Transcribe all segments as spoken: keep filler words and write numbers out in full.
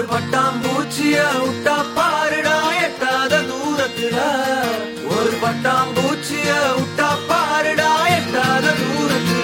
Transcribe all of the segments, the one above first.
பட்டாம்பூச்சிய விட்டா பாருடா எட்டாத தூரத்துல. ஒரு பட்டாம்பூச்சிய விட்டா பாருடா எட்டாத தூரத்துல.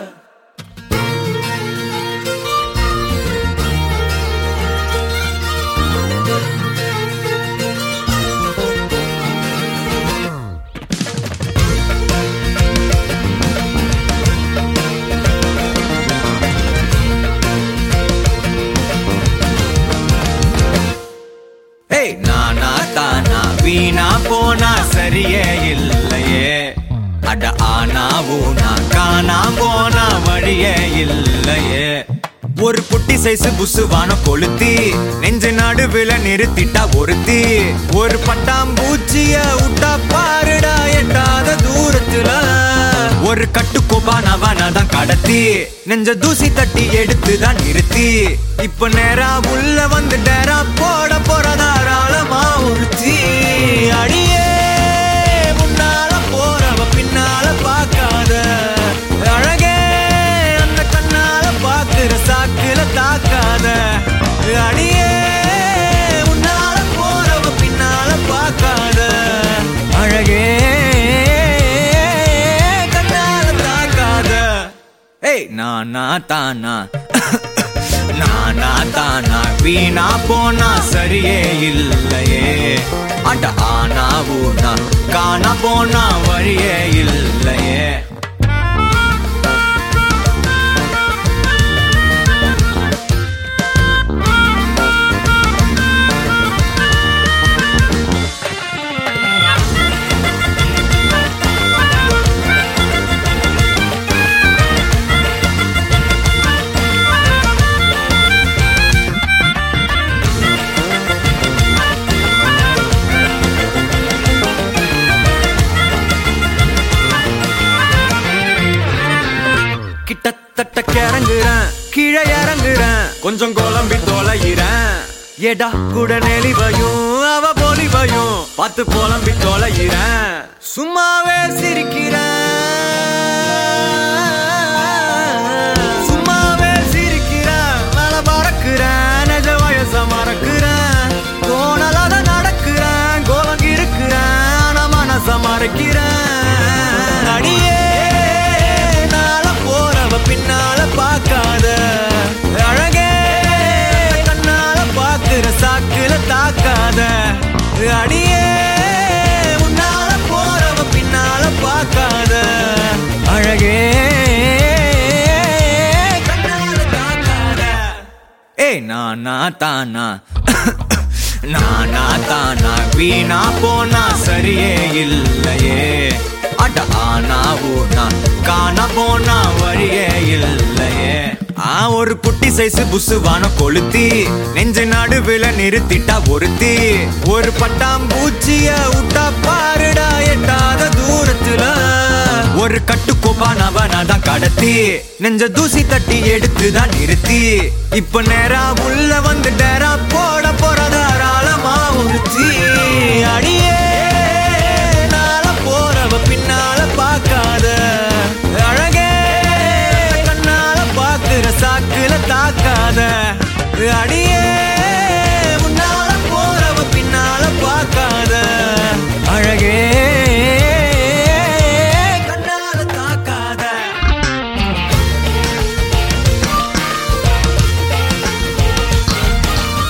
நானா தானா வீணா போனா சரியே இல்லையே. அட ஆனா ஊனா காணா போனா வழியே இல்லையே. ஒரு குட்டி சைஸ் புசுவான கொளுத்தி நெஞ்சு நடுவில நிறுத்திட்டா ஒருத்தி. ஒரு பட்டாம்பூச்சிய விட்டா பாருடா எட்டாத தூரத்துல. ஒரு கட்டுக்கோபானவனதான் கடத்தி நெஞ்ச தூசி தட்டி எடுத்துதான் நிறுத்தி. இப்ப நேரா உள்ள வந்து டேரா போட போறதாராளமா உறுத்தி. அடியே முன்னால போறவ பின்னால பாக்காத அழகே அந்த கண்ணால பாக்குற சாக்குல தாக்காத. அடியே முன்னால போறவ பின்னால பாக்காத அழகே நானா தானா நானா தானா வீணா போனா சரியே இல்லையே. அட ஆனா ஊனா காணா போனா வழியே இல்லையே. கிட்டத்தட்ட கிறங்குறேன் கீழே இறங்குறேன் கொஞ்சம் குழம்பி தொலைகிறேன். எடா கூட நெளிவையும் அவ பொலிவையும் பார்த்து புலம்பி தொலைகிறேன். சும்மாவே சிரிக்கிறேன் சும்மாவே சிரிக்கிறேன். மேல பறக்குறேன் நெஜ வயச மறக்குறேன். கோணலாத நடக்கிறேன் கோலங்கி இருக்கிறேன் ஆனா மனச மறைக்கிறேன். அடியே பின்னால பாக்காத அழகே கண்ணால பாக்குற சாக்குல தாக்காத. அடியே முன்னால போறவ பின்னால பாக்காத அழகே கண்ணால தாக்காத. ஏ நானா தானா நானா தானா வீணா போனா சரியே இல்லையே. அட ஆனா ஊனா காணா போனா வழியே இல்லையே. ஆ ஒரு குட்டி சைஸ் புசுவான கொளுத்தி நெஞ்சு நடுவில நிறுத்திட்டா ஒருத்தி. ஒரு பட்டாம்பூச்சிய விட்டா பாருடா எட்டாத தூரத்துல. ஒரு கட்டுக்கோபானவனதான் கடத்தி நெஞ்ச தூசி தட்டி எடுத்துதான் நிறுத்தி. இப்ப நேரா உள்ள வந்து டேரா போட போறதாராளமா உறுத்தி. அடியே போறவ பின்னால பாக்காத அழகே கண்ணால பாக்குற சாக்குல தாக்காத. அடியே முன்னால போறவ பின்னால பாக்காத அழகே கண்ணால தாக்காத.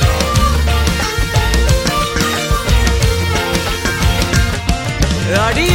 அடி